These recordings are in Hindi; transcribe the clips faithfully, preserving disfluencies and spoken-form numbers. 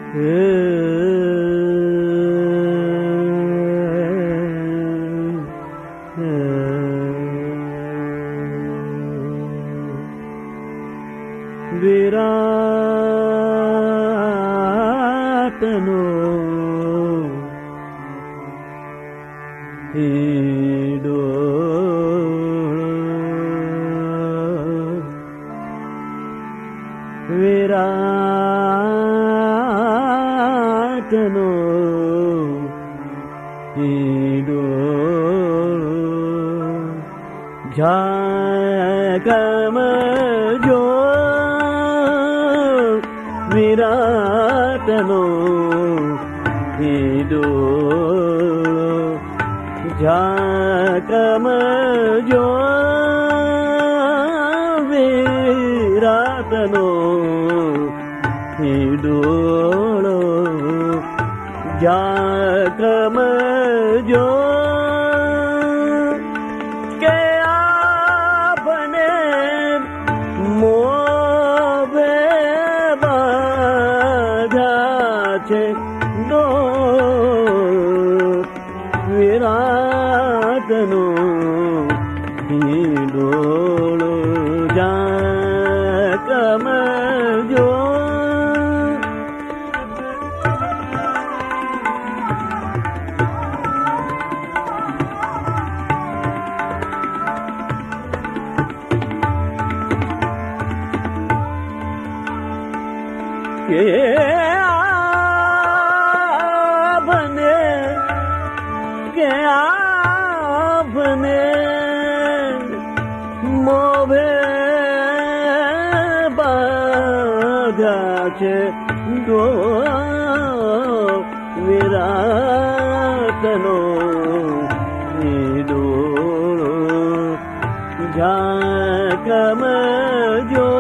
विराटनो हिडो विराटनो हिडो झाकम जो विराटनो हिडो झाकम जो विराटनो हिडोलो झाकम जो के आपने मोभे बाधा छे दो विराटनो हिडोलो झाकम जो के आपने के आपने मोभे बाधा छे दो विराटनो हिडोलो झाकम जो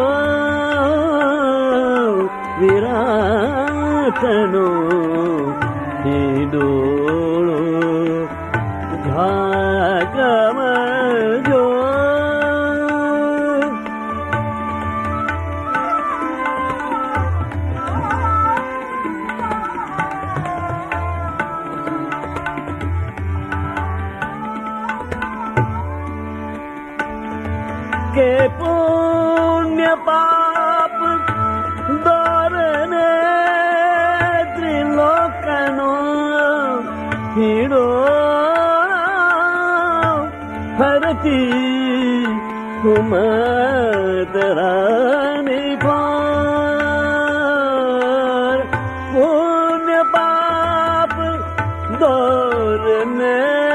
विराटनो हिडोलो झाकम जो के पुण्य पाप दोरने त्रिलोकनो हिडो फरती कुमतरानी पार पुण्य पाप दोरने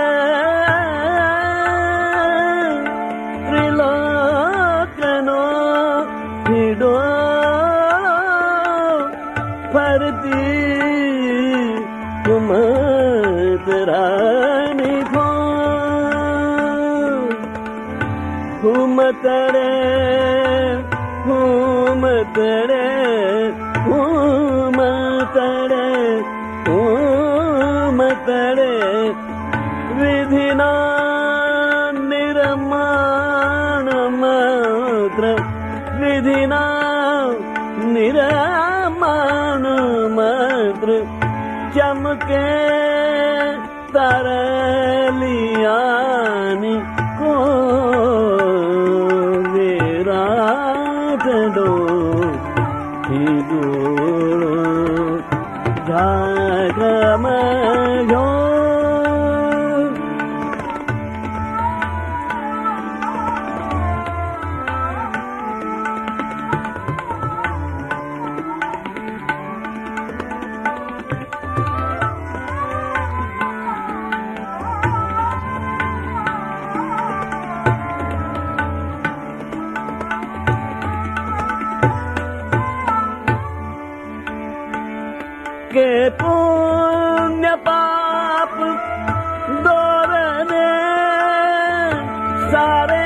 त्रिलोकनो हिडो फरती कुमतरानी घूमतरे घूमतरे घूमतरे घूमतरे विधिना निर्माण मात्र विधिना निर्माण मात्र चमके तरलियानी को विराटनो हिडोलो झाकम जो के पुण्य पाप दोरने सारे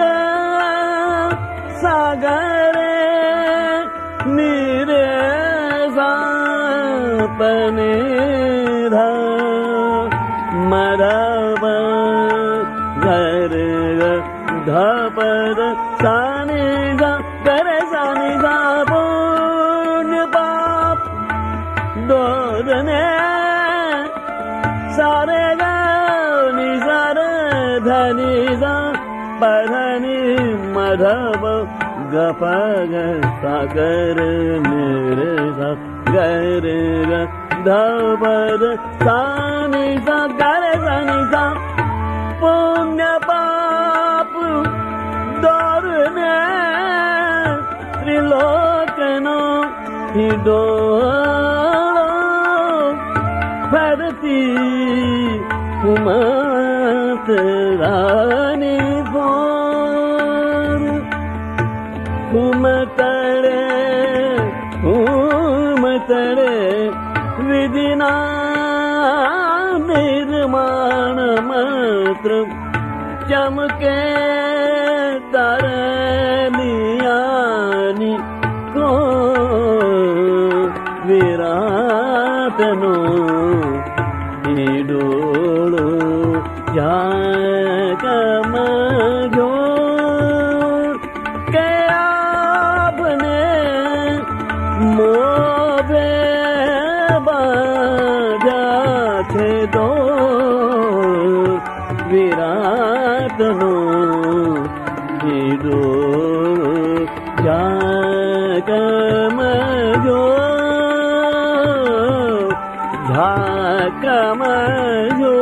सागरे नीरे सापने धा मरब घर धपर सानी गा करे सानी गा पुण्य पाप धनि मधव गपग सागर मेरे सा गर धवर सानि सा गर सनि सा पुण्य पाप दौड़ने त्रिलोकनो ही डोलो फरती कुमत रानी बोर कुमतरे कुमतरे विधिना निर्माण मात्र चमके तरलियानि को विराटनो डोलो जागमजो के आपने मोबे बाजा छे दो विराटनो डोलो जागमजो झाकमजो